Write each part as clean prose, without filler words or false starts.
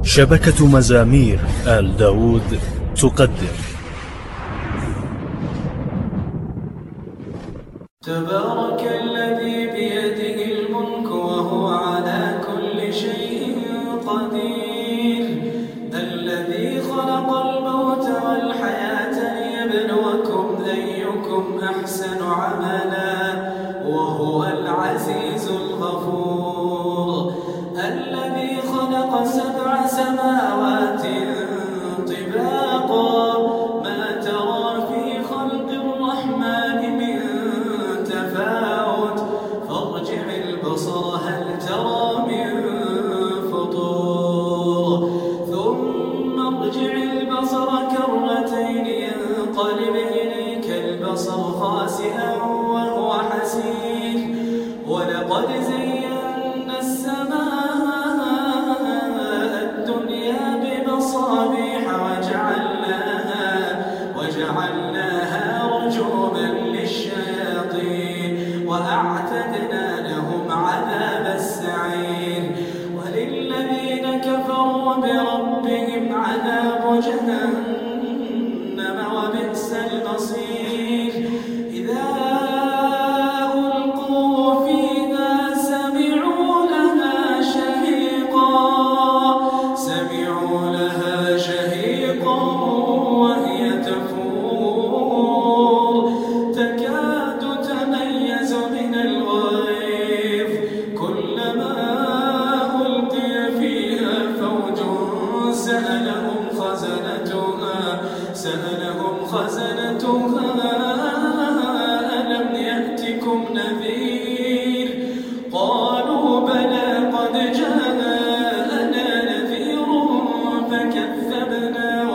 شبكة مزامير آل داود تقدم. تبارك الذي بيده الملك وهو على كل شيء قدير، الذي خلق الموت والحياة ليبلوكم أيكم أحسن عملا وهو العزيز الغفور، الذي خلق 7 سماوات طباقا ما ترى في خلق الرحمن من تفاوت فارجع البصر هل ترى من فطور ثم ارجع البصر كرتين ينقلب إليك البصر خاسئا وهو حسير، ولقد زينا السماء الدنيا بمصابيح وجعلناها رجوما للشياطين وأعتدنا لهم عذاب السعير، وللذين كفروا بربهم عذاب جهنم وبئس المصير. إذا ألقوا فيها سمعوا لها شهيقا وهي تفور تكاد تميز من الغيظ، كلما ألقي فيها فوج سألهم خزنتها ألم يأتكم نذير؟ قالوا بلى قد جاءنا نذير فكذبنا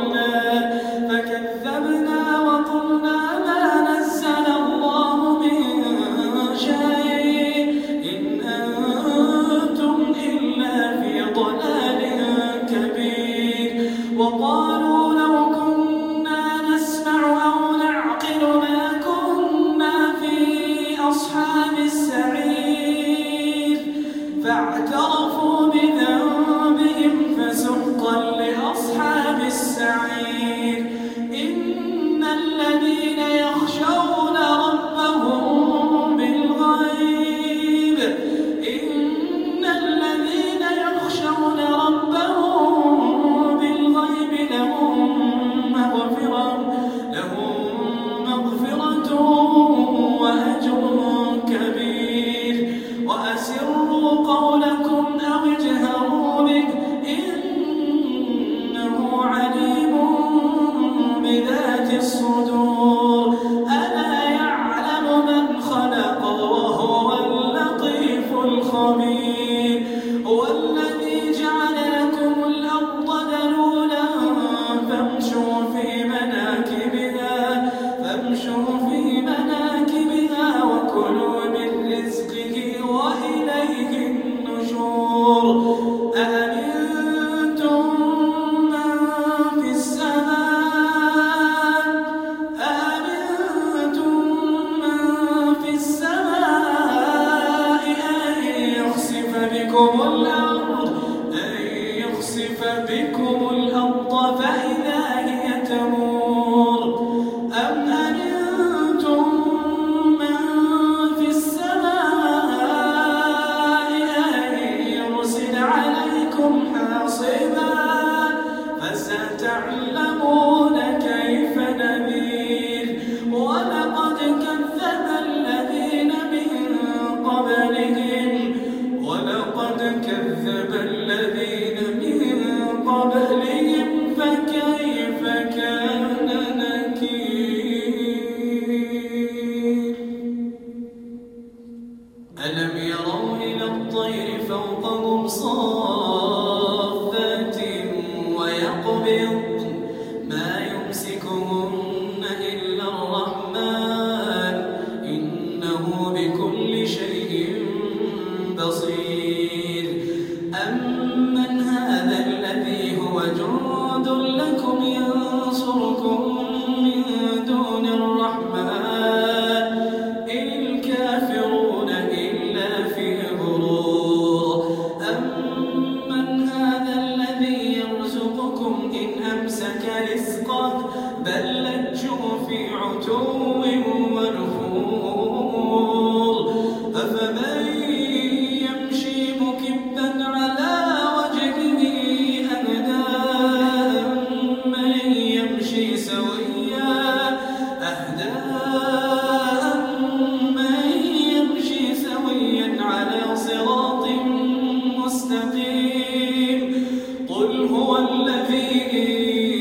وقلنا ما نزل الله من شيء إن أنتم إلا في ضلال كبير. وقالوا لو كنا نسمع أو نعقل ما كنا في أصحاب السعير، فاعترفوا بذنبهم فسحقا لأصحاب السعير. إن الذين يخشون ربهم بالغيب لهم مغفرة وأجر كبير. وأسروا قولكم أو اجهروا به إنه عليم بذات الصدور، ألا يعلم من خلق وهو اللطيف الخبير. هو الذي جعل لكم الأرض ذلولا فامشوا في مناكبها وكلوا من رزقه وإليه النشور. أأمنتم من في السماء أن يخسف بكم الأرض فإذا هي تمور، أم أمنتم من في السماء أن يرسل عليكم حاصبا فستعلمون كيف نذير. ولقد كذب الذين من قبلهم فكيف كان نكير. ألم يروا إلى الطير فوقهم صافات ويقبض ما يمسكهن إلا الرحمن إنه بكل شيء بصير. أمن هذا الذي هو جند لكم ينصركم من دون الرحمن إن الكافرون إلا في غرور. أمن هذا الذي بل لجوا في عتو ونفور أفمن يمشي مكبا على وجهه أهدى أمن يمشي سويا على صراط مستقيم قل هو الذي